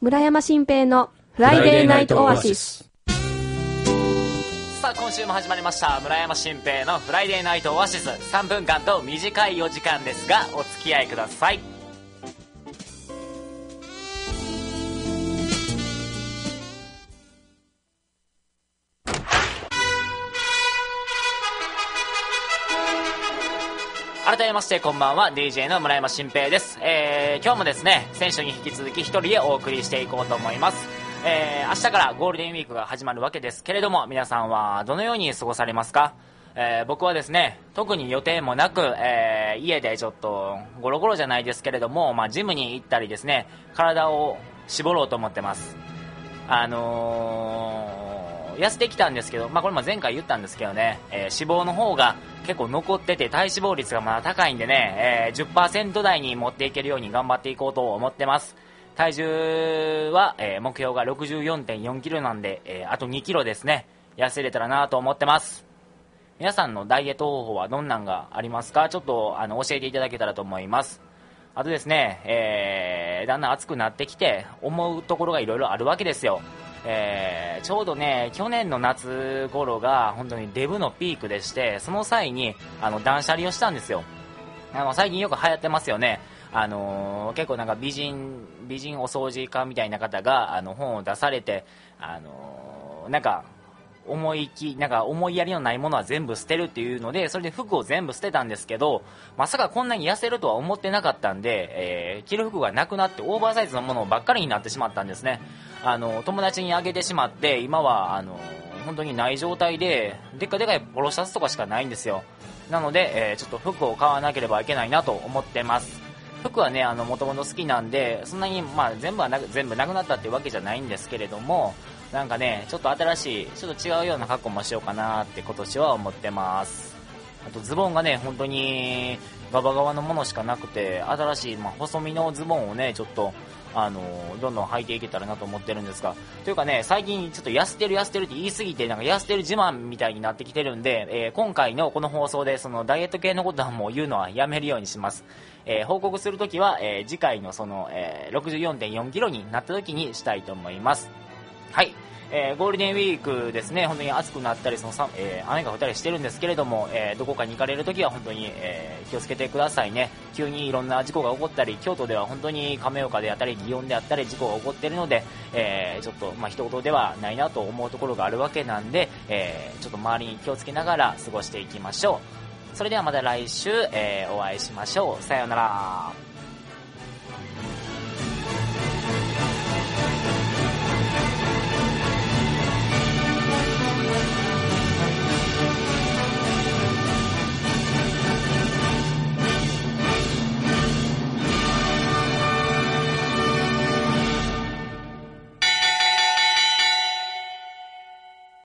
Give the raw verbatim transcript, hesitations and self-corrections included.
村山新平のフライデーナイトオアシス。 さあ今週も始まりました村山新平のフライデーナイトオアシス。さんぷんかんと短いお時間ですがお付き合いください。改めましてこんばんは、 ディージェー の村山新平です。えー、今日もですね先週に引き続き一人でお送りしていこうと思います。えー、明日からゴールデンウィークが始まるわけですけれども、皆さんはどのように過ごされますか？えー、僕はですね特に予定もなく、えー、家でちょっとゴロゴロじゃないですけれども、まあ、ジムに行ったりですね体を絞ろうと思ってます。あのー、痩せてきたんですけど、まあ、これも前回言ったんですけどね、えー、脂肪の方が結構残ってて体脂肪率がまだ高いんでね、えー、じゅっパーセント 台に持っていけるように頑張っていこうと思ってます。体重は、えー、目標が ろくじゅうよんてんよんキロなんで、えー、あとにキロですね痩せれたらなと思ってます。皆さんのダイエット方法はどんなんがありますか？ちょっとあの教えていただけたらと思います。あとですね、えー、だんだん暑くなってきて思うところがいろいろあるわけですよ。えー、ちょうどね去年の夏頃が本当にデブのピークでして、その際にあの断捨離をしたんですよ。あの最近よく流行ってますよね。あのー、結構なんか美人美人お掃除家みたいな方があの本を出されて、あのー、なんか思いきなんか思いやりのないものは全部捨てるっていうので、それで服を全部捨てたんですけど、まさかこんなに痩せるとは思ってなかったんで、えー、着る服がなくなってオーバーサイズのものばっかりになってしまったんですね。あの友達にあげてしまって、今はあの本当にない状態ででっかでかいポロシャツとかしかないんですよ。なので、えー、ちょっと服を買わなければいけないなと思ってます。服はねあの元々好きなんで、そんなに、まあ、全部はな全部なくなったっていうわけじゃないんですけれども、なんかねちょっと新しいちょっと違うような格好もしようかなって今年は思ってます。あとズボンがね本当にガバガバのものしかなくて、新しい、まあ、細身のズボンをねちょっとあのどんどん履いていけたらなと思ってるんですが、というかね最近ちょっと痩せてる痩せてるって言い過ぎて、なんか痩せてる自慢みたいになってきてるんで、えー、今回のこの放送でそのダイエット系のことはもう言うのはやめるようにします。えー、報告するときは、えー、次回のその、えー、ろくじゅうよんてんよんキロになったときにしたいと思います。はい、えー、ゴールデンウィークですね、本当に暑くなったりその、えー、雨が降ったりしてるんですけれども、えー、どこかに行かれるときは本当に、えー、気をつけてくださいね。急にいろんな事故が起こったり、京都では本当に亀岡であったり祇園であったり事故が起こっているので、えー、ちょっとまあ一言ではないなと思うところがあるわけなんで、えー、ちょっと周りに気をつけながら過ごしていきましょう。それではまた来週、えー、お会いしましょう。さようなら。